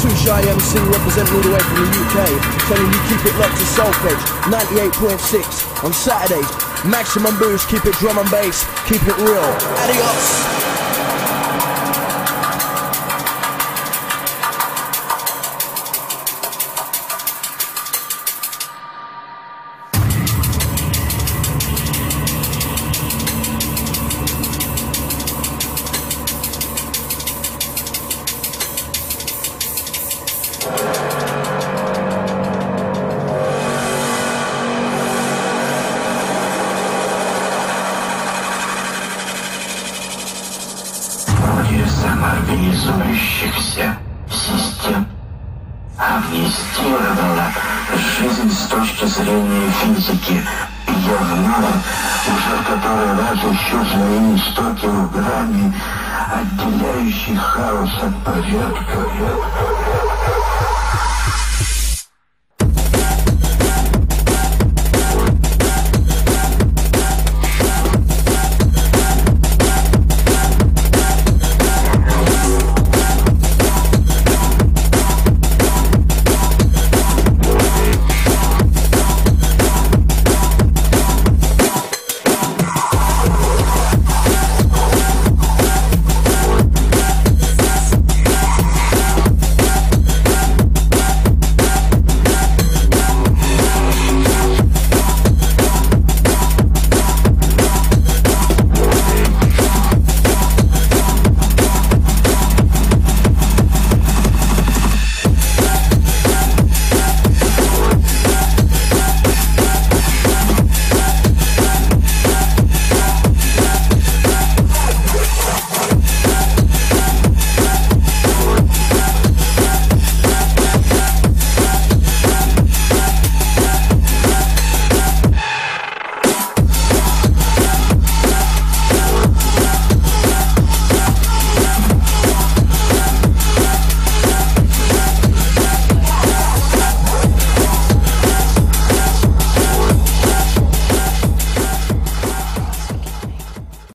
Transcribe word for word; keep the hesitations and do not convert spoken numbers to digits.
Too Shy M C representing all the way from the U K, telling you keep it locked to Solfege ninety-eight point six on Saturdays. Maximum boost, keep it drum and bass, keep it real. Adios. Самоорганизующихся систем амнистировала жизнь с точки зрения физики явного, уже в который раз еще свои истоки в грани, отделяющий хаос от порядка.